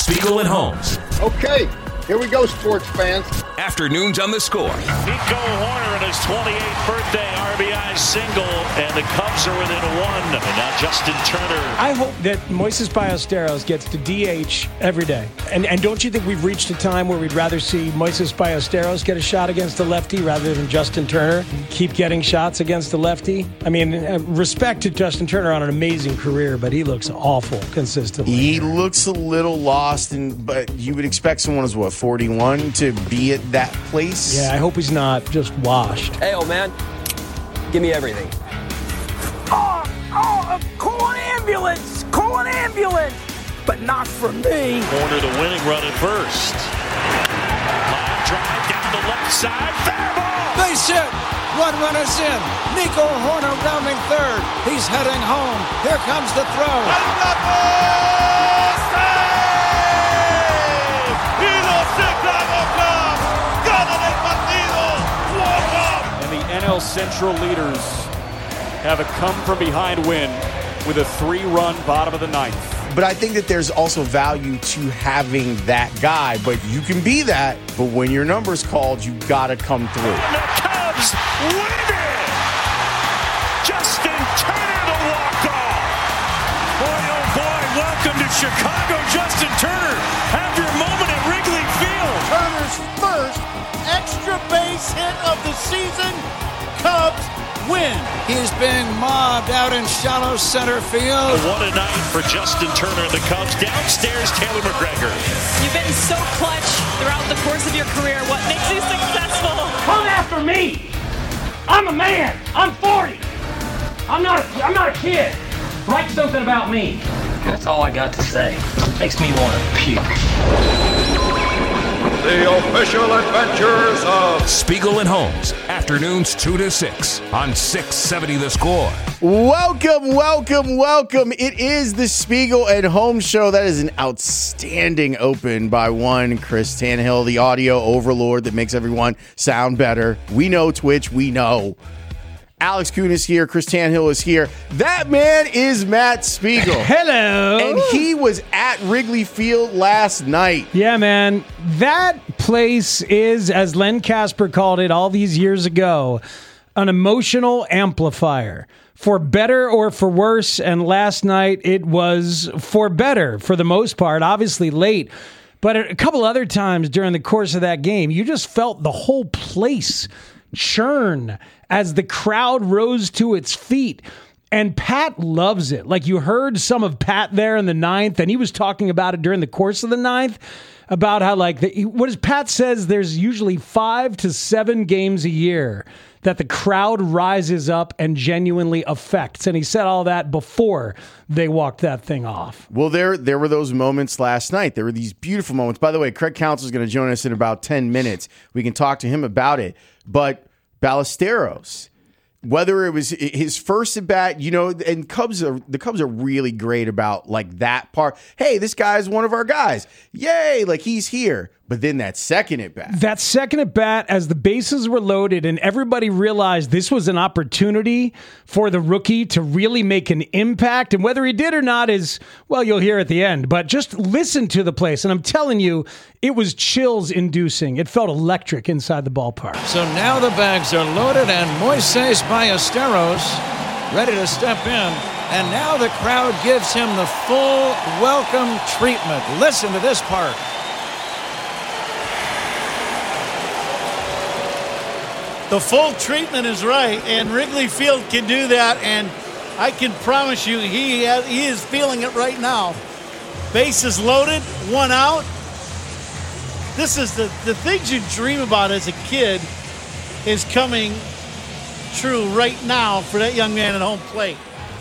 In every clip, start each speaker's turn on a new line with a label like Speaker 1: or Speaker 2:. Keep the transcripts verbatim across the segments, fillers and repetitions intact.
Speaker 1: Spiegel and Holmes.
Speaker 2: Okay, here we go, sports fans.
Speaker 1: Afternoons on The Score.
Speaker 3: Nico Hoerner in his twenty-eighth birthday R B I single, and the Cubs are within one. And now Justin Turner.
Speaker 4: I hope that Moises Ballesteros gets to D H every day. And and don't you think we've reached a time where we'd rather see Moises Ballesteros get a shot against the lefty rather than Justin Turner keep getting shots against the lefty? I mean, respect to Justin Turner on an amazing career, but he looks awful consistently.
Speaker 5: He looks a little lost, and but you would expect someone who's, what, forty-one to be at that place?
Speaker 4: Yeah, I hope he's not just washed.
Speaker 6: Hey, old man, give me everything.
Speaker 7: Oh, oh, call an ambulance! Call an ambulance! But not for me.
Speaker 3: Hoerner the winning run at first. Line drive down the left side. Fair ball!
Speaker 8: Base hit. One runner's in. Nico Hoerner rounding third. He's heading home. Here comes the throw.
Speaker 9: And the N L Central leaders have a come-from-behind win with a three-run bottom of the ninth.
Speaker 5: But I think that there's also value to having that guy. But you can be that, but when your number's called, you got to come through.
Speaker 3: And the Cubs win it! Justin Turner the walk-off! Boy, oh boy, welcome to Chicago, Justin Turner. Have your moment at Wrigley Field.
Speaker 10: Turner's first extra base hit of the season. Cubs win.
Speaker 8: He's being mobbed out in shallow center field.
Speaker 3: What a night for Justin Turner and the Cubs. Downstairs, Taylor McGregor.
Speaker 11: You've been so clutch throughout the course of your career. What makes you successful?
Speaker 7: Come after me. I'm a man. I'm forty. I'm not a, I'm not a kid. Write something about me. That's all I got to say. Makes me want to puke.
Speaker 12: The official adventures of
Speaker 1: Spiegel and Holmes, afternoons two to six on six seventy The Score.
Speaker 5: Welcome, welcome, welcome. It is the Spiegel and Holmes show. That is an outstanding open by one Chris Tannehill, the audio overlord that makes everyone sound better. We know Twitch, we know. Alex Kuhn is here. Chris Tannehill is here. That man is Matt Spiegel.
Speaker 4: Hello.
Speaker 5: And he was at Wrigley Field last night.
Speaker 4: Yeah, man. That place is, as Len Casper called it all these years ago, an emotional amplifier. For better or for worse. And last night it was for better for the most part. Obviously late. But a couple other times during the course of that game, you just felt the whole place churn as the crowd rose to its feet. And Pat loves it. Like, you heard some of Pat there in the ninth, and he was talking about it during the course of the ninth, about how, like, the, what is Pat says, there's usually five to seven games a year that the crowd rises up and genuinely affects. And he said all that before they walked that thing off.
Speaker 5: Well, there there were those moments last night. There were these beautiful moments. By the way, Craig Counsell is going to join us in about ten minutes. We can talk to him about it. But Ballesteros, whether it was his first at bat, you know, and Cubs are the Cubs are really great about like that part. Hey, this guy's one of our guys. Yay, like he's here. But then that second at bat.
Speaker 4: That second at bat, as the bases were loaded and everybody realized this was an opportunity for the rookie to really make an impact. And whether he did or not is, well, you'll hear at the end. But just listen to the place. And I'm telling you, it was chills inducing. It felt electric inside the ballpark.
Speaker 8: So now the bags are loaded and Moises Ballesteros ready to step in. And now the crowd gives him the full welcome treatment. Listen to this part.
Speaker 10: The full treatment is right, and Wrigley Field can do that, and I can promise you he has, he is feeling it right now. Bases loaded, one out. This is the, the things you dream about as a kid is coming true right now for that young man at home plate.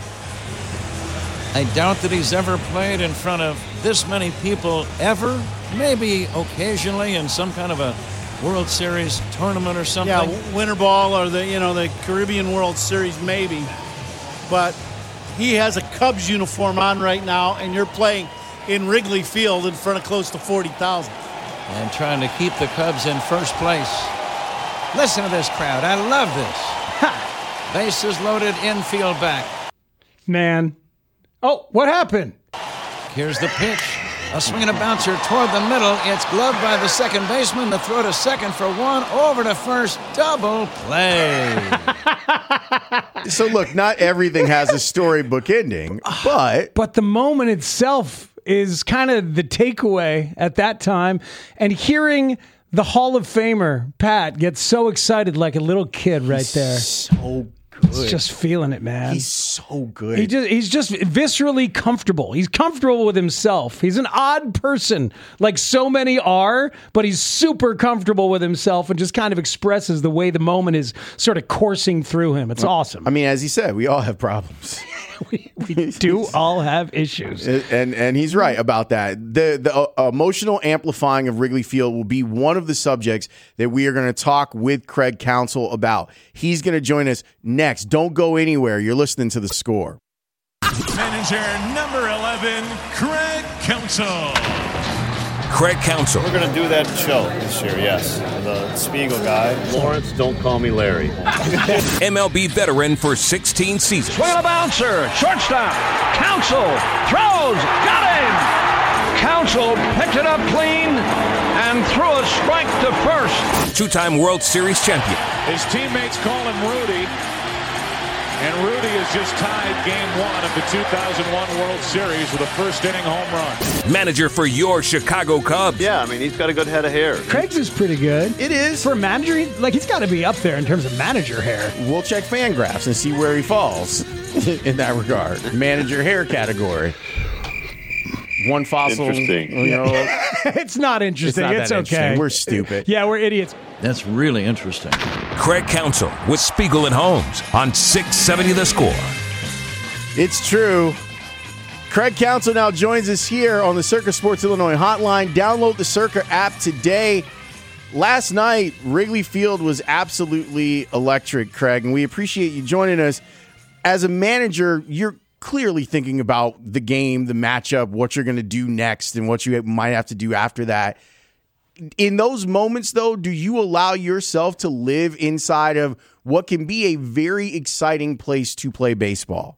Speaker 8: I doubt that he's ever played in front of this many people ever. Maybe occasionally in some kind of a World Series tournament or something.
Speaker 10: Yeah, winter ball or the you know the Caribbean World Series maybe. But he has a Cubs uniform on right now, and you're playing in Wrigley Field in front of close to forty thousand.
Speaker 8: And trying to keep the Cubs in first place. Listen to this crowd. I love this. Ha! Bases loaded, infield back.
Speaker 4: Man. Oh, what happened?
Speaker 8: Here's the pitch. A swing and a bouncer toward the middle. It's gloved by the second baseman. The throw to second for one. Over to first. Double play.
Speaker 5: So, look, not everything has a storybook ending, but...
Speaker 4: But the moment itself is kind of the takeaway at that time. And hearing the Hall of Famer, Pat, get so excited like a little kid right there.
Speaker 5: So good.
Speaker 4: He's just feeling it, man.
Speaker 5: He's so good.
Speaker 4: He just, he's just viscerally comfortable. He's comfortable with himself. He's an odd person, like so many are, but he's super comfortable with himself and just kind of expresses the way the moment is sort of coursing through him. It's awesome.
Speaker 5: I mean, as he said, we all have problems.
Speaker 4: we, we do all have issues.
Speaker 5: And and he's right about that. The the uh, emotional amplifying of Wrigley Field will be one of the subjects that we are going to talk with Craig Counsell about. He's going to join us next. Don't go anywhere. You're listening to The Score.
Speaker 3: Manager number eleven, Craig Counsell.
Speaker 1: Craig Counsell.
Speaker 13: We're going to do that show this year, yes. The Spiegel guy. Lawrence, don't call me Larry.
Speaker 1: M L B veteran for sixteen seasons.
Speaker 7: Swing and a bouncer, shortstop, Counsell throws, got him! Counsell picked it up clean and threw a strike to first.
Speaker 1: Two-time World Series champion.
Speaker 9: His teammates call him Rudy. And Rudy has just tied game one of the two thousand one World Series with a first-inning home run.
Speaker 1: Manager for your Chicago Cubs.
Speaker 13: Yeah, I mean, he's got a good head of hair.
Speaker 4: Craig's is pretty good.
Speaker 5: It is.
Speaker 4: For a manager, he- like he's got to be up there in terms of manager hair.
Speaker 5: We'll check fan graphs and see where he falls in that regard. Manager hair category. One fossil.
Speaker 13: Interesting.
Speaker 5: You know,
Speaker 4: It's not interesting.
Speaker 5: It's not
Speaker 4: It's,
Speaker 5: that
Speaker 4: okay.
Speaker 5: interesting. We're stupid.
Speaker 4: Yeah, we're idiots.
Speaker 8: That's really interesting.
Speaker 1: Craig Counsell with Spiegel and Holmes on six seventy The Score.
Speaker 5: It's true. Craig Counsell now joins us here on the Circa Sports Illinois hotline. Download the Circa app today. Last night, Wrigley Field was absolutely electric, Craig, and we appreciate you joining us. As a manager, you're clearly thinking about the game, the matchup, what you're going to do next, and what you might have to do after that. In those moments, though, do you allow yourself to live inside of what can be a very exciting place to play baseball?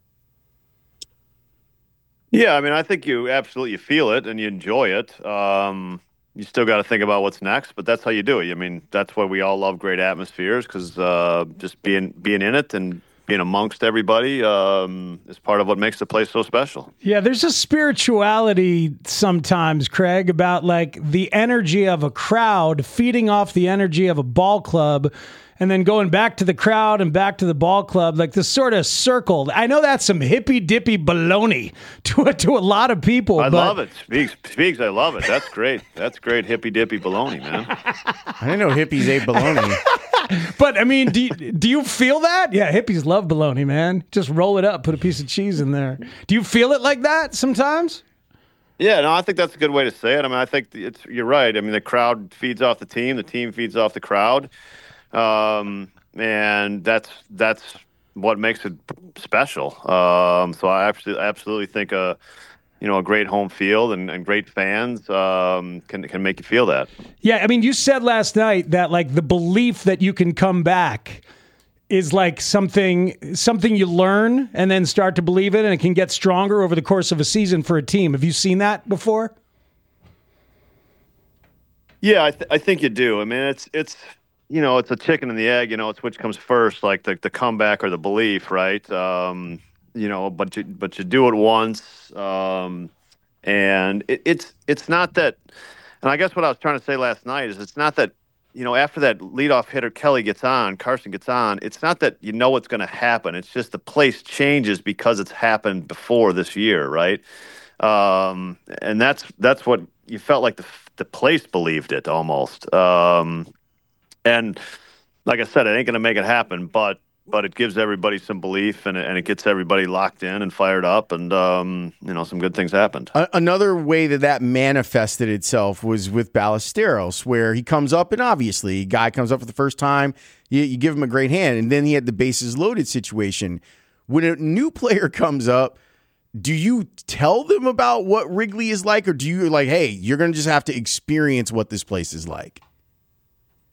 Speaker 13: Yeah, I mean, I think you absolutely feel it and you enjoy it. Um, you still got to think about what's next, but that's how you do it. I mean, that's why we all love great atmospheres, because uh, just being being in it and being amongst everybody um, is part of what makes the place so special.
Speaker 4: Yeah, there's a spirituality sometimes, Craig, about like the energy of a crowd feeding off the energy of a ball club and then going back to the crowd and back to the ball club, like this sort of circle. I know that's some hippy-dippy baloney to, to a lot of people.
Speaker 13: I
Speaker 4: but
Speaker 13: love it. Speaks, speaks. I love it. That's great. That's great hippy-dippy baloney, man.
Speaker 5: I didn't know hippies ate bologna.
Speaker 4: But, I mean, do you, do you feel that? Yeah, hippies love bologna, man. Just roll it up, put a piece of cheese in there. Do you feel it like that sometimes?
Speaker 13: Yeah, no, I think that's a good way to say it. I mean, I think it's you're right. I mean, the crowd feeds off the team. The team feeds off the crowd. Um, and that's that's what makes it special. Um, so I absolutely, absolutely think a you know a great home field and, and great fans um, can can make you feel that.
Speaker 4: Yeah, I mean, you said last night that like the belief that you can come back is like something something you learn and then start to believe it, and it can get stronger over the course of a season for a team. Have you seen that before?
Speaker 13: Yeah, I, th- I think you do. I mean, it's it's. You know, it's a chicken and the egg, you know, it's which comes first, like the, the comeback or the belief, right? Um, you know, but you, but you do it once. Um, and it, it's, it's not that, and I guess what I was trying to say last night is it's not that, you know, after that leadoff hitter Kelly gets on, Carson gets on, it's not that you know what's going to happen. It's just the place changes because it's happened before this year, right? Um, and that's, that's what you felt like the, the place believed it almost. Um, And like I said, it ain't going to make it happen, but but it gives everybody some belief, and it, and it gets everybody locked in and fired up, and um, you know some good things happened.
Speaker 5: Another way that that manifested itself was with Ballesteros, where he comes up, and obviously, a guy comes up for the first time, you, you give him a great hand, and then he had the bases loaded situation. When a new player comes up, do you tell them about what Wrigley is like, or do you like, hey, you're going to just have to experience what this place is like?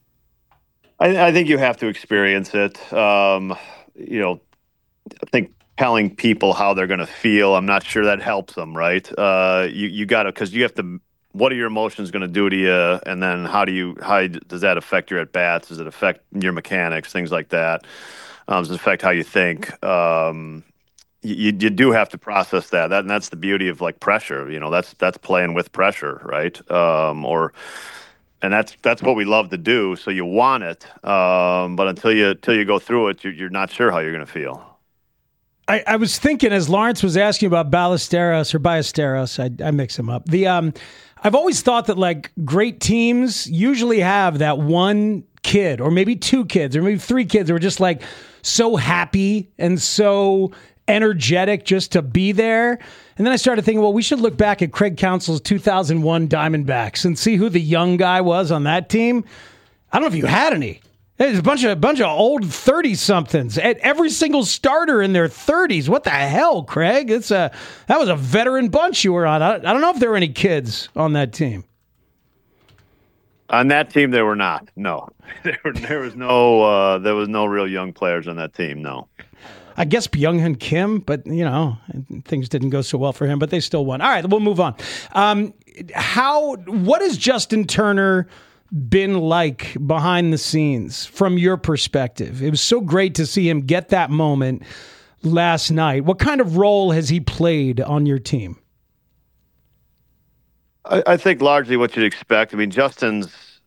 Speaker 13: I, I think you have to experience it. Um, you know, I think telling people how they're going to feel. I'm not sure that helps them, right? Uh, you you got to, because you have to. What are your emotions going to do to you, and then how do you how does that affect your at bats? Does it affect your mechanics, things like that? Um, does it affect how you think? Um, you you do have to process that. That and that's the beauty of like pressure. You know, that's that's playing with pressure, right? Um, or and that's that's what we love to do. So you want it, um, but until you until you go through it, you're, you're not sure how you're going to feel.
Speaker 4: I, I was thinking as Lawrence was asking about Ballesteros or Ballesteros, I, I mix them up. The um, I've always thought that like great teams usually have that one kid or maybe two kids or maybe three kids who are just like so happy and so energetic just to be there. And then I started thinking, well, we should look back at Craig Counsell's two thousand one Diamondbacks and see who the young guy was on that team. I don't know if you had any. There's a bunch of bunch of old thirty-somethings. Every single starter in their thirties. What the hell, Craig? It's a that was a veteran bunch you were on. I, I don't know if there were any kids on that team.
Speaker 13: On that team, there were not. No, there, were, there was no uh, there was no real young players on that team. No.
Speaker 4: I guess Byung-Hyun Kim, but you know things didn't go so well for him. But they still won. All right, we'll move on. Um, how? What is Justin Turner been like behind the scenes from your perspective? It was so great to see him get that moment last night. What kind of role has he played on your team?
Speaker 13: I, I think largely what you'd expect. I mean, Justin's,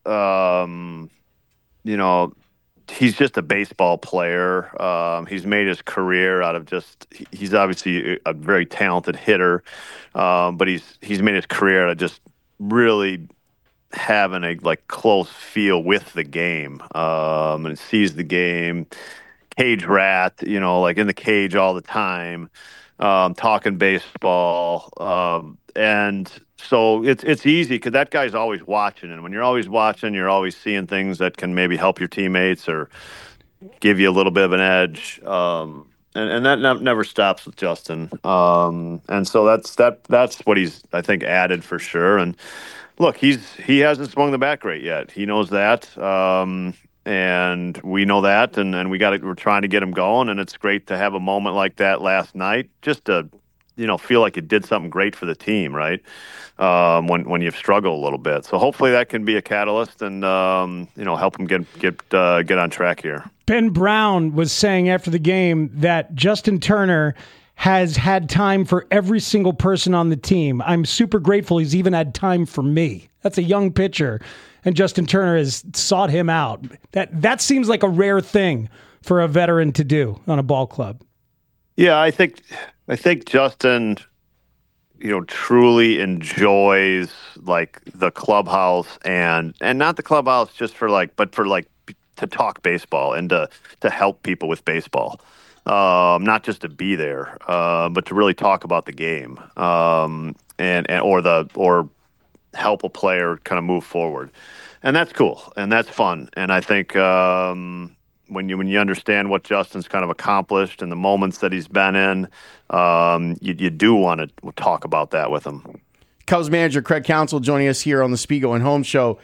Speaker 13: um, you know, he's just a baseball player. Um, he's made his career out of just, he's obviously a very talented hitter, um, but he's, he's made his career out of just really having a like close feel with the game, um, and sees the game, cage rat, you know, like in the cage all the time, um, talking baseball. Um, and so it's, it's easy because that guy's always watching. And when you're always watching, you're always seeing things that can maybe help your teammates or give you a little bit of an edge. Um, and, and that ne- never stops with Justin. Um, and so that's, that, that's what he's, I think, added for sure. And, look, he's he hasn't swung the bat great yet. He knows that, um, and we know that, and, and we got we're trying to get him going. And it's great to have a moment like that last night, just to you know feel like it did something great for the team, right? Um, when when you've struggled a little bit, so hopefully that can be a catalyst and um, you know help him get get uh, get on track here.
Speaker 4: Ben Brown was saying after the game that Justin Turner has had time for every single person on the team. I'm super grateful he's even had time for me. That's a young pitcher, and Justin Turner has sought him out. That that seems like a rare thing for a veteran to do on a ball club.
Speaker 13: Yeah, I think I think Justin, you know, truly enjoys like the clubhouse and and not the clubhouse just for like, but for like to talk baseball and to to help people with baseball. Um, not just to be there, uh, but to really talk about the game, um, and, and or the or help a player kind of move forward, and that's cool and that's fun. And I think um, when you when you understand what Justin's kind of accomplished and the moments that he's been in, um, you, you do want to talk about that with him.
Speaker 5: Cubs manager Craig Counsell joining us here on the Spiegel and Holmes Show.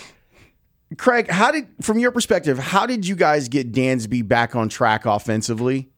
Speaker 5: Craig, how did, from your perspective, how did you guys get Dansby back on track offensively?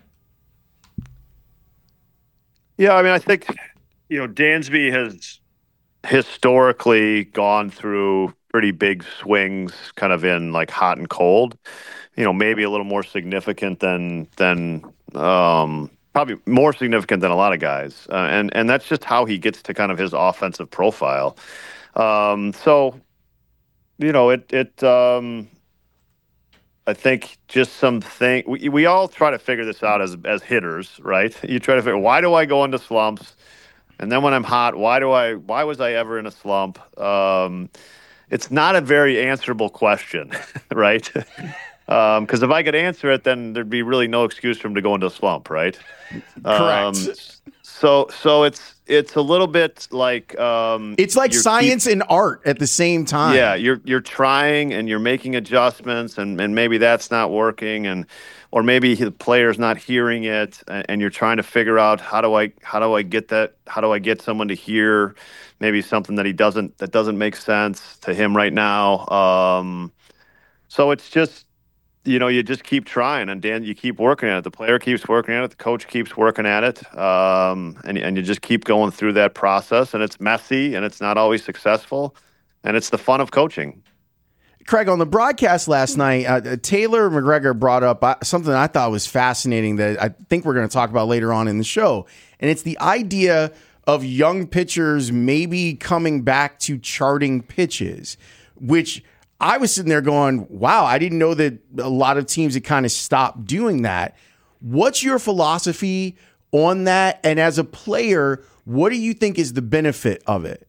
Speaker 13: Yeah, I mean, I think, you know, Dansby has historically gone through pretty big swings kind of in like hot and cold, you know, maybe a little more significant than, than, um, probably more significant than a lot of guys. Uh, and, and that's just how he gets to kind of his offensive profile. Um, so, You know, it, it, um, I think just something, we, we all try to figure this out as, as hitters, right? You try to figure, why do I go into slumps? And then when I'm hot, why do I, why was I ever in a slump? Um, it's not a very answerable question, right? Um, cause if I could answer it, then there'd be really no excuse for him to go into a slump, right?
Speaker 5: Correct.
Speaker 13: Um, so, so it's, it's a little bit like um,
Speaker 5: it's like science keep, and art at the same time.
Speaker 13: Yeah, you're you're trying and you're making adjustments, and, and maybe that's not working, and or maybe the player's not hearing it, and, and you're trying to figure out how do I how do I get that how do I get someone to hear maybe something that he doesn't that doesn't make sense to him right now. Um, so it's just you know, you just keep trying, and Dan, you keep working at it. The player keeps working at it. The coach keeps working at it, um, and and you just keep going through that process. And it's messy, and it's not always successful, and it's the fun of coaching.
Speaker 5: Craig, on the broadcast last night, uh, Taylor McGregor brought up uh, something I thought was fascinating that I think we're going to talk about later on in the show, and it's the idea of young pitchers maybe coming back to charting pitches, which I was sitting there going, wow, I didn't know that a lot of teams had kind of stopped doing that. What's your philosophy on that? And as a player, what do you think is the benefit of it?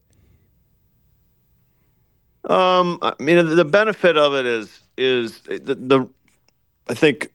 Speaker 13: Um, I mean, the benefit of it is, is the, the, I think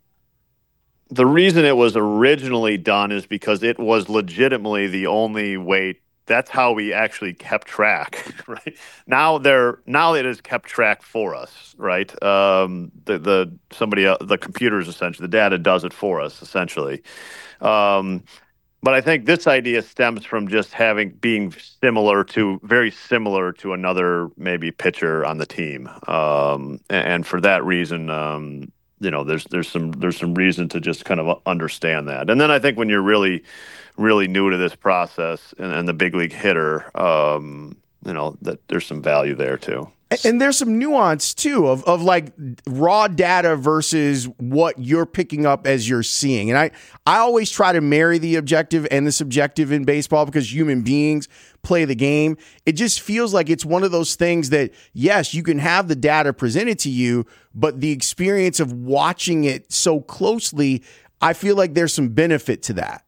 Speaker 13: the reason it was originally done is because it was legitimately the only way. That's how we actually kept track, right? Now they're now it is kept track for us, right? Um, the the somebody else, the computers essentially, the data does it for us essentially. Um, but I think this idea stems from just having being similar to very similar to another maybe pitcher on the team, um, and, and for that reason, um, you know, there's there's some there's some reason to just kind of understand that. And then I think when you're really really new to this process and, and the big league hitter, um, you know, that there's some value there too.
Speaker 5: And there's some nuance too of, of like raw data versus what you're picking up as you're seeing. And I, I always try to marry the objective and the subjective in baseball because human beings play the game. It just feels like it's one of those things that, yes, you can have the data presented to you, but the experience of watching it so closely, I feel like there's some benefit to that.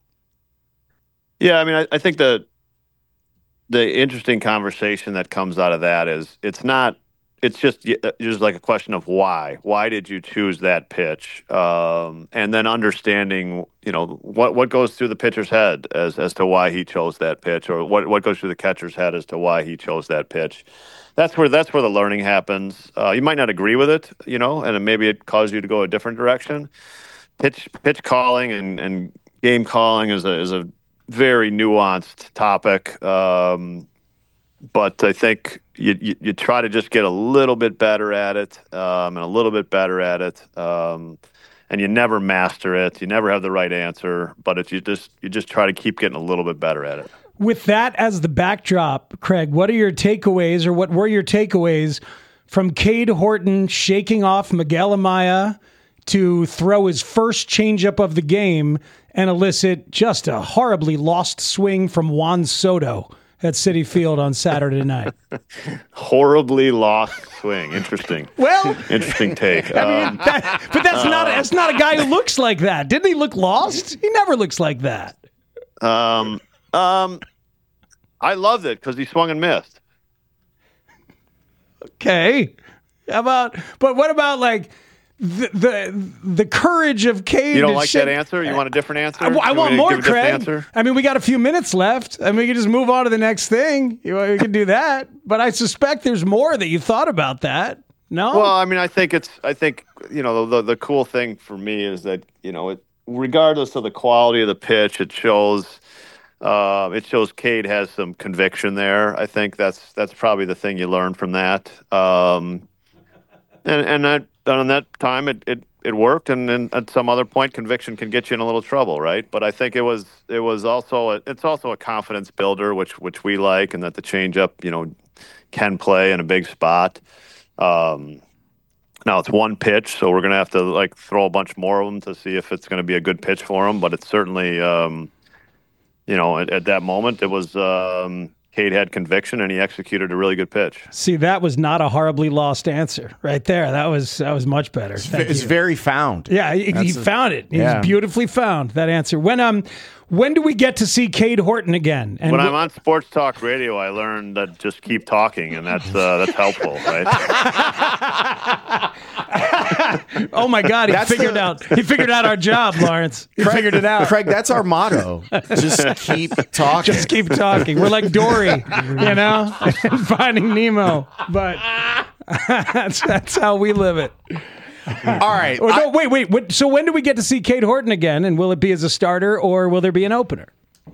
Speaker 13: Yeah, I mean, I, I think the the interesting conversation that comes out of that is it's not it's just just like a question of why. Why did you choose that pitch? Um, and then understanding, you know, what what goes through the pitcher's head as as to why he chose that pitch, or what what goes through the catcher's head as to why he chose that pitch. That's where that's where the learning happens. Uh, you might not agree with it, you know, and maybe it caused you to go a different direction. Pitch pitch calling and, and game calling is a is a very nuanced topic, um, but I think you, you you try to just get a little bit better at it, um, and a little bit better at it, um, and you never master it. You never have the right answer, but if you just you just try to keep getting a little bit better at it.
Speaker 4: With that as the backdrop, Craig, what are your takeaways, or what were your takeaways from Cade Horton shaking off Miguel Amaya to throw his first changeup of the game and elicit just a horribly lost swing from Juan Soto at Citi Field on Saturday night?
Speaker 13: Horribly lost swing. Interesting.
Speaker 4: Well,
Speaker 13: interesting take.
Speaker 4: I mean, um, that, but that's uh, not that's not a guy who looks like that. Didn't he look lost? He never looks like that.
Speaker 13: Um, um, I loved it because he swung and missed.
Speaker 4: Okay. How about? But what about like? The, the the courage of Cade.
Speaker 13: You don't like
Speaker 4: shake.
Speaker 13: that answer? You want a different answer?
Speaker 4: I, I want
Speaker 13: we
Speaker 4: more, Craig. I mean, we got a few minutes left. I mean, we can just move on to the next thing. You know, we can do that. But I suspect there's more that you thought about that. No?
Speaker 13: Well, I mean, I think it's, I think, you know, the, the cool thing for me is that, you know, it, regardless of the quality of the pitch, it shows, uh, it shows Cade has some conviction there. I think that's, that's probably the thing you learn from that. Um, and, and that, on that time, it, it, it worked, and then at some other point, conviction can get you in a little trouble, right? But I think it was it was also a, it's also a confidence builder, which which we like, and that the changeup, you know, can play in a big spot. Um, now it's one pitch, so we're gonna have to like throw a bunch more of them to see if it's gonna be a good pitch for him. But it's certainly, um, you know, at, at that moment, it was. Um, Cade had conviction, and he executed a really good pitch.
Speaker 4: See, that was not a horribly lost answer right there. That was that was much better.
Speaker 5: It's, it's very found.
Speaker 4: Yeah, he, he
Speaker 5: a,
Speaker 4: found it. He
Speaker 5: yeah.
Speaker 4: was beautifully found, that answer. When um, when do we get to see Cade Horton again?
Speaker 13: And when wh- I'm on Sports Talk Radio, I learned that just keep talking, and that's uh, that's helpful, right?
Speaker 4: Oh my God, he that's figured the... out he figured out our job, Lawrence. He
Speaker 5: Craig,
Speaker 4: figured it out.
Speaker 5: Craig, that's our motto. Just keep talking.
Speaker 4: Just keep talking. We're like Dory, you know, and Finding Nemo. But that's that's how we live it.
Speaker 5: All right.
Speaker 4: Oh, no, wait, wait. What, so when do we get to see Cade Horton again? And will it be as a starter, or will there be an opener?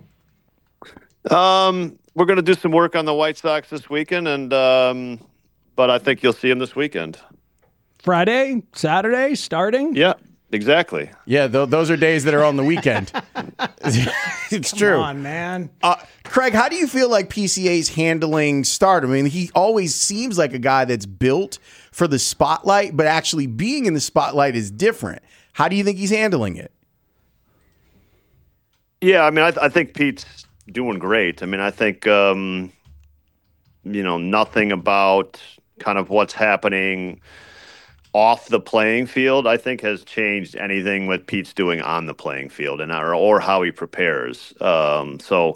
Speaker 13: Um, we're going to do some work on the White Sox this weekend, and um, but I think you'll see him this weekend.
Speaker 4: Friday, Saturday, starting?
Speaker 13: Yeah, exactly.
Speaker 5: Yeah, th- those are days that are on the weekend. It's
Speaker 4: Come
Speaker 5: true.
Speaker 4: Come on, man.
Speaker 5: Uh, Craig, how do you feel like P C A's handling stardom? I mean, he always seems like a guy that's built for the spotlight, but actually being in the spotlight is different. How do you think he's handling it?
Speaker 13: Yeah, I mean, I, I think Pete's doing great. I mean, I think, um, you know, nothing about kind of what's happening off the playing field, I think, has changed anything what Pete's doing on the playing field and or, or how he prepares. Um, so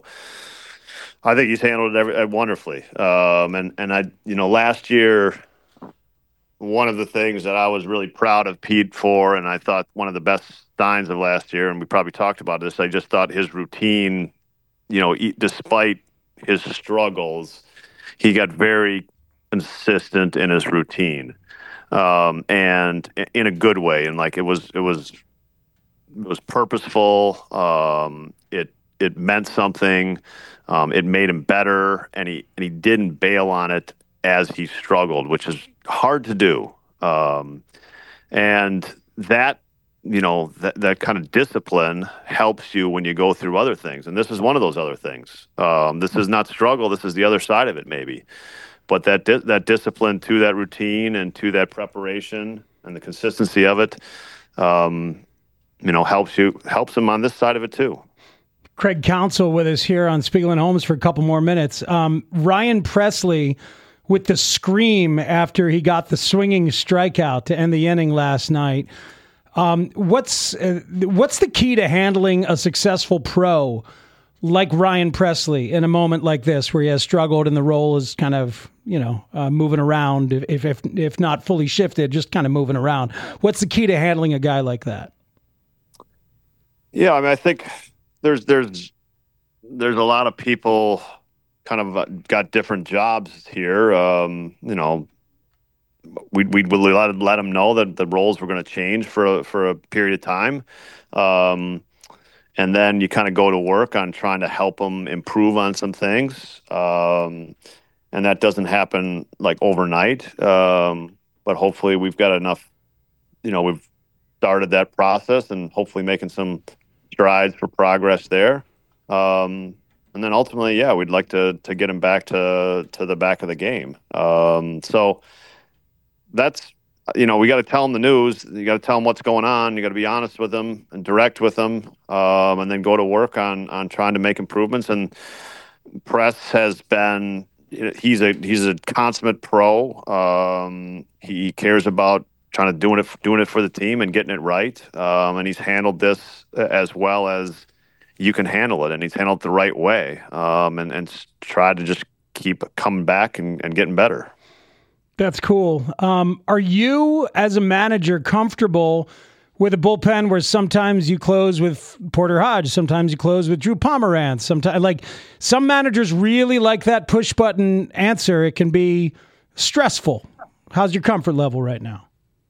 Speaker 13: I think he's handled it every, wonderfully. Um, and, and I, you know, last year, one of the things that I was really proud of Pete for, and I thought one of the best signs of last year, and we probably talked about this, I just thought his routine, you know, despite his struggles, he got very consistent in his routine. Um, and in a good way. And like, it was, it was, it was purposeful. Um, it, it meant something. Um, it made him better, and he, and he didn't bail on it as he struggled, which is hard to do. Um, and that, you know, that, that kind of discipline helps you when you go through other things. And this is one of those other things. Um, this is not struggle. This is the other side of it, maybe. But that di- that discipline to that routine and to that preparation and the consistency of it, um, you know, helps you helps him on this side of it too.
Speaker 4: Craig Counsell with us here on Spiegel and Holmes for a couple more minutes. Um, Ryan Pressly with the scream after he got the swinging strikeout to end the inning last night. Um, what's uh, what's the key to handling a successful pro like Ryan Pressly in a moment like this, where he has struggled and the role is kind of, you know, uh, moving around, if, if if not fully shifted, just kind of moving around? What's the key to handling a guy like that?
Speaker 13: Yeah, I mean, I think there's there's there's a lot of people kind of got different jobs here. Um, you know, we we would let let them know that the roles were going to change for a, for a period of time. Um, And then you kind of go to work on trying to help them improve on some things. Um, and that doesn't happen like overnight. Um, but hopefully we've got enough, you know, we've started that process and hopefully making some strides for progress there. Um, and then ultimately, yeah, we'd like to to get him back to, to the back of the game. Um, so that's, you know, we got to tell them the news. You got to tell them what's going on. You got to be honest with them and direct with them, um, and then go to work on on trying to make improvements. And Press has been, he's a he's a consummate pro. Um, he cares about trying to doing it doing it for the team and getting it right. Um, and he's handled this as well as you can handle it, and he's handled it the right way. Um, and and tried to just keep coming back and, and getting better.
Speaker 4: That's cool. Um, are you, as a manager, comfortable with a bullpen where sometimes you close with Porter Hodge, sometimes you close with Drew Pomeranz? Sometimes, like, some managers really like that push button answer. It can be stressful. How's your comfort level right now?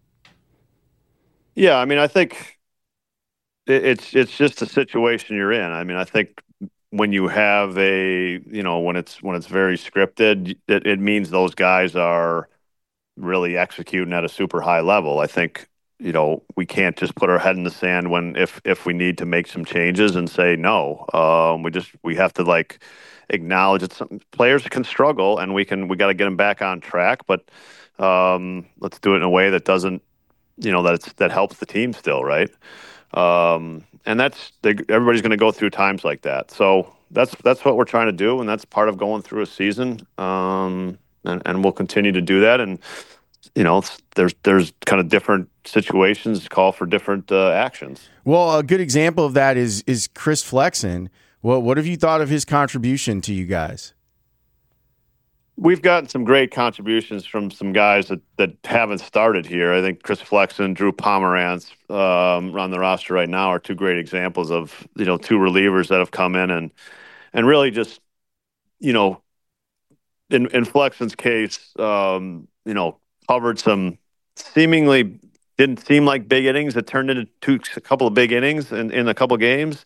Speaker 13: Yeah, I mean, I think it, it's it's just the situation you're in. I mean, I think when you have a, you know, when it's when it's very scripted, it, it means those guys are really executing at a super high level. I think, you know, we can't just put our head in the sand when if if we need to make some changes and say no. Um, we just we have to like acknowledge that some players can struggle, and we can we got to get them back on track. But um, let's do it in a way that doesn't, you know, that it's, that helps the team still, right? Um, and that's they, everybody's going to go through times like that. So that's that's what we're trying to do, and that's part of going through a season. Um, and, and we'll continue to do that. And you know, there's there's kind of different situations call for different uh, actions.
Speaker 5: Well, a good example of that is is Chris Flexen. Well, what have you thought of his contribution to you guys?
Speaker 13: We've gotten some great contributions from some guys that, that haven't started here. I think Chris Flexen, Drew Pomeranz um, on the roster right now are two great examples of, you know, two relievers that have come in and and really just, you know, in, in Flexen's case, um, you know, covered some seemingly didn't seem like big innings that turned into two, a couple of big innings in, in a couple of games.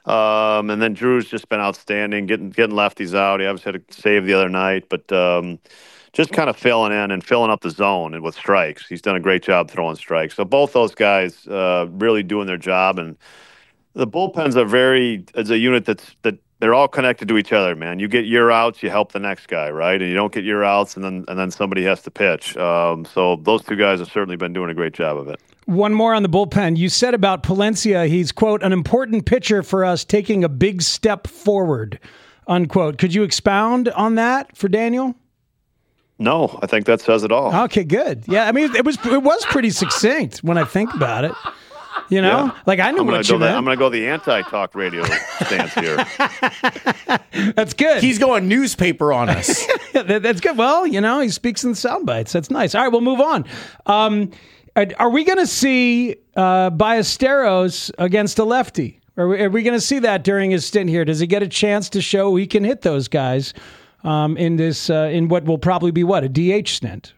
Speaker 13: Um, and then Drew's just been outstanding, getting getting lefties out. He obviously had a save the other night, but um, just kind of filling in and filling up the zone and with strikes. He's done a great job throwing strikes. So both those guys uh, really doing their job. And the bullpens are very, as a unit that's that they're all connected to each other, man. You get your outs, you help the next guy, right? And you don't get your outs, and then and then somebody has to pitch. Um, so those two guys have certainly been doing a great job of it.
Speaker 4: One more on the bullpen. You said about Palencia, he's, quote, an important pitcher for us taking a big step forward, unquote. Could you expound on that for Daniel?
Speaker 13: No, I think that says it all.
Speaker 4: Okay, good. Yeah, I mean, it was it was pretty succinct when I think about it. You know,
Speaker 13: yeah.
Speaker 4: like I knew
Speaker 13: I'm gonna
Speaker 4: what
Speaker 13: go
Speaker 4: you
Speaker 13: the,
Speaker 4: meant.
Speaker 13: I'm going to go the anti-talk radio stance here.
Speaker 4: That's good.
Speaker 5: He's going newspaper on us.
Speaker 4: That's good. Well, you know, he speaks in sound bites. That's nice. All right, we'll move on. Um, are we going to see uh, Ballesteros against a lefty? Are we, are we going to see that during his stint here? Does he get a chance to show he can hit those guys um, in this uh, in what will probably be what a D H stint?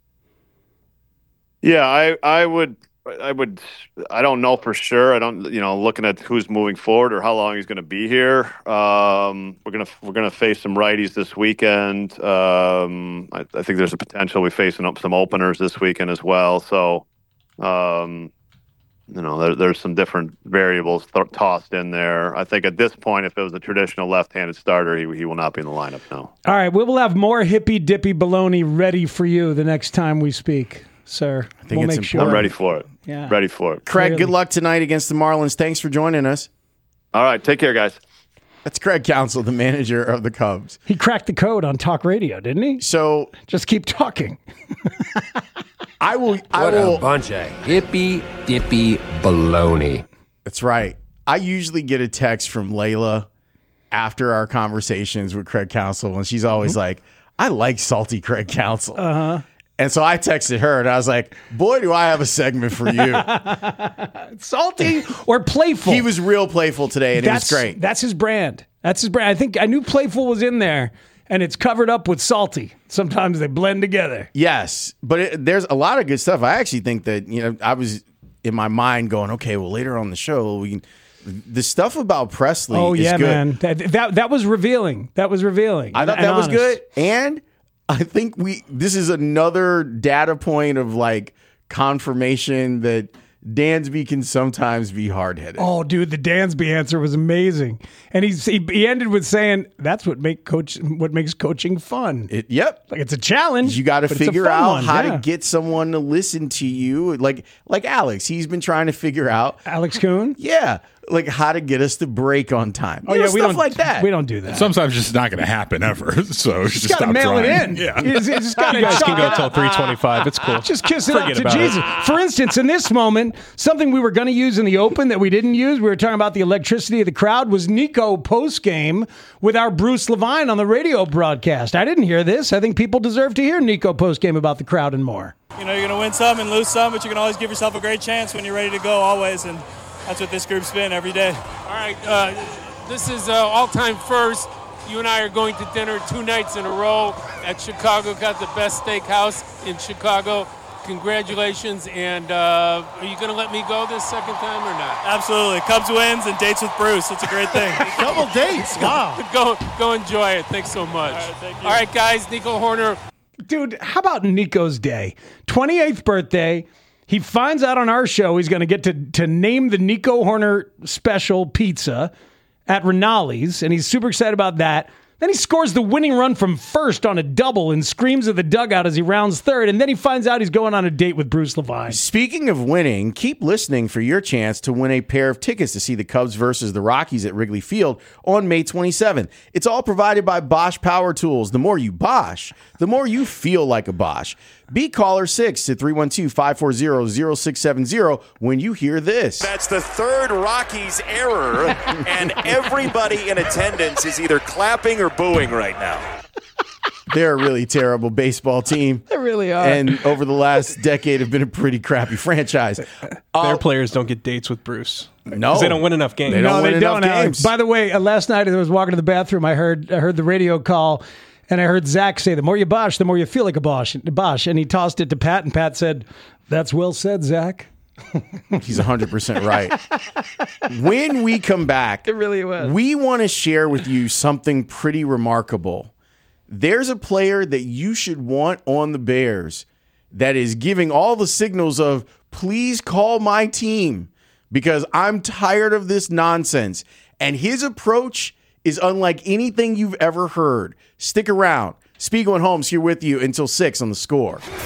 Speaker 13: Yeah, I I would. I would, I don't know for sure. I don't, you know, looking at who's moving forward or how long he's going to be here. Um, we're gonna we're gonna face some righties this weekend. Um, I, I think there's a potential we're facing up some openers this weekend as well. So, um, you know, there, there's some different variables th- tossed in there. I think at this point, if it was a traditional left-handed starter, he he will not be in the lineup now.
Speaker 4: All right, we will have more hippy dippy baloney ready for you the next time we speak, sir.
Speaker 5: I think
Speaker 4: we'll
Speaker 5: it's
Speaker 4: make sure.
Speaker 13: I'm ready for it.
Speaker 4: Yeah.
Speaker 13: Ready for it.
Speaker 5: Craig,
Speaker 4: Clearly.
Speaker 5: good luck tonight against the Marlins. Thanks for joining us.
Speaker 13: All right, take care, guys.
Speaker 5: That's Craig Counsell, the manager of the Cubs.
Speaker 4: He cracked the code on talk radio, didn't he?
Speaker 5: So
Speaker 4: just keep talking.
Speaker 5: I will. I
Speaker 14: What
Speaker 5: will.
Speaker 14: a bunch of hippy dippy baloney.
Speaker 5: That's right. I usually get a text from Layla after our conversations with Craig Counsell, and she's always mm-hmm. like, "I like salty Craig Counsell."
Speaker 4: Uh huh.
Speaker 5: And so I texted her, and I was like, boy, do I have a segment for you.
Speaker 4: Salty or playful?
Speaker 5: He was real playful today, and
Speaker 4: that's,
Speaker 5: it was great.
Speaker 4: That's his brand. That's his brand. I think I knew playful was in there, and it's covered up with salty. Sometimes they blend together.
Speaker 5: Yes, but it, there's a lot of good stuff. I actually think that, you know, I was in my mind going, okay, well, later on the show, we can... The stuff about Presley
Speaker 4: oh,
Speaker 5: is
Speaker 4: yeah,
Speaker 5: good.
Speaker 4: man. That, that, that was revealing. That was revealing.
Speaker 5: I thought
Speaker 4: and
Speaker 5: that was
Speaker 4: honest.
Speaker 5: good, and... I think we. This is another data point of like confirmation that Dansby can sometimes be hard-headed.
Speaker 4: Oh, dude, the Dansby answer was amazing, and he's, he he ended with saying that's what make coach what makes coaching fun.
Speaker 5: It, yep,
Speaker 4: like it's a challenge.
Speaker 5: You got to figure out
Speaker 4: one.
Speaker 5: how
Speaker 4: yeah.
Speaker 5: to get someone to listen to you, like like Alex. He's been trying to figure out
Speaker 4: Alex Kuhn.
Speaker 5: Yeah. Like how to get us to break on time.
Speaker 4: Oh
Speaker 5: you know,
Speaker 4: yeah, we
Speaker 5: stuff
Speaker 4: don't
Speaker 5: like that.
Speaker 4: We don't do that.
Speaker 15: Sometimes it's just not going to happen ever. So
Speaker 4: you
Speaker 15: just
Speaker 4: got to
Speaker 15: stop
Speaker 4: mail
Speaker 15: trying.
Speaker 4: it in.
Speaker 15: Yeah,
Speaker 4: you, just, you, just gotta
Speaker 16: you guys can go
Speaker 4: it
Speaker 16: till three twenty-five. It's cool.
Speaker 4: Just kiss it
Speaker 16: Forget
Speaker 4: up to
Speaker 16: about
Speaker 4: Jesus.
Speaker 16: it.
Speaker 4: For instance, in this moment, something we were going to use in the open that we didn't use. We were talking about the electricity of the crowd. Was Nico post game with our Bruce Levine on the radio broadcast? I didn't hear this. I think people deserve to hear Nico post game about the crowd and more.
Speaker 17: You know, you're going to win some and lose some, but you can always give yourself a great chance when you're ready to go, always, and that's what this group's been every day.
Speaker 18: All right, uh, this is uh, all-time first. You and I are going to dinner two nights in a row at Chicago. Got the best steakhouse in Chicago. Congratulations, and uh, are you going to let me go this second time or not?
Speaker 17: Absolutely. Cubs wins and dates with Bruce. It's a great thing.
Speaker 10: Double dates. Wow.
Speaker 18: go, go enjoy it. Thanks so much. All
Speaker 17: right, thank you.
Speaker 18: All right, guys, Nico Hoerner.
Speaker 4: Dude, how about Nico's day? twenty-eighth birthday. He finds out on our show he's going to get to to name the Nico Hoerner special pizza at Rinaldi's, and he's super excited about that. Then he scores the winning run from first on a double and screams at the dugout as he rounds third, and then he finds out he's going on a date with Bruce Levine.
Speaker 5: Speaking of winning, keep listening for your chance to win a pair of tickets to see the Cubs versus the Rockies at Wrigley Field on May twenty-seventh. It's all provided by Bosch Power Tools. The more you Bosch, the more you feel like a Bosch. Be caller six to three one two, five four zero, zero six seven zero when you hear this.
Speaker 19: That's the third Rockies error, and everybody in attendance is either clapping or booing right now.
Speaker 5: They're a really terrible baseball team.
Speaker 4: They really are.
Speaker 5: And over the last decade have been a pretty crappy franchise.
Speaker 16: Their
Speaker 5: Uh,
Speaker 16: players don't get dates with Bruce.
Speaker 5: No.
Speaker 16: 'Cause they don't win enough games.
Speaker 5: They don't
Speaker 4: no,
Speaker 5: win
Speaker 4: they
Speaker 5: enough
Speaker 4: don't. Alex.
Speaker 5: games.
Speaker 4: By the way, uh, last night as I was walking to the bathroom, I heard I heard the radio call, and I heard Zach say, "The more you Bosch, the more you feel like a Bosch." Bosch, and he tossed it to Pat, and Pat said, "That's well said, Zach."
Speaker 5: He's one hundred percent right. When we come back,
Speaker 4: it really was.
Speaker 5: We want to share with you something pretty remarkable. There's a player that you should want on the Bears that is giving all the signals of, please call my team because I'm tired of this nonsense. And his approach is unlike anything you've ever heard. Stick around. Spiegel and Holmes here with you until six on The Score.